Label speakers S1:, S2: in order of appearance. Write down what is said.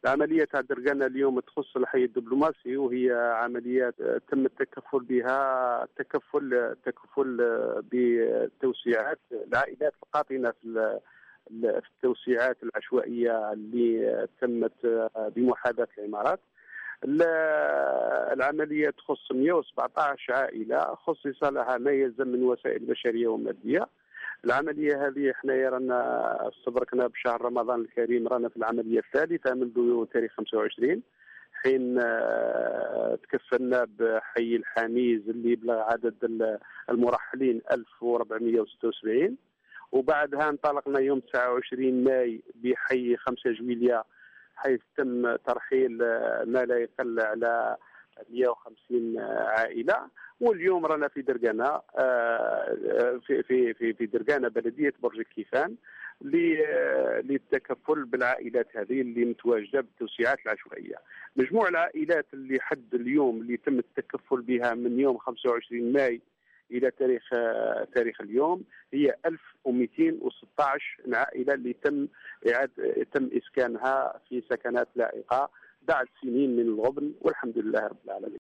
S1: العملية تاع درقانة اليوم تخص الحي الدبلوماسي، وهي عمليات تم التكفل بها تكفل بتوسيعات العائلات القاطنة في التوسيعات العشوائية اللي تمت بمحاذاة العمارات. العملية تخص 117 عائلة خصص لها ما يلزم من وسائل بشرية ومادية. العملية هذه احنا رانا استدركنا بشهر رمضان الكريم، رانا في العملية الثالثة منذ تاريخ 25 حين تكفلنا بحي الحميز اللي بلغ عدد المرحلين 1476، وبعدها انطلقنا يوم 29 ماي بحي 5 جويلية حيث تم ترحيل ما لا يقل على 150 عائلة. واليوم رانا في درقانة، في درقانة بلدية برج الكيفان للتكفل بالعائلات هذه اللي متواجده بالتوسيعات العشوائيه. مجموع العائلات اللي حد اليوم اللي تم التكفل بها من يوم 25 ماي الى تاريخ اليوم هي 1216 عائله اللي تم اسكانها في سكنات لائقه بعد سنين من الغبن، والحمد لله رب العالمين.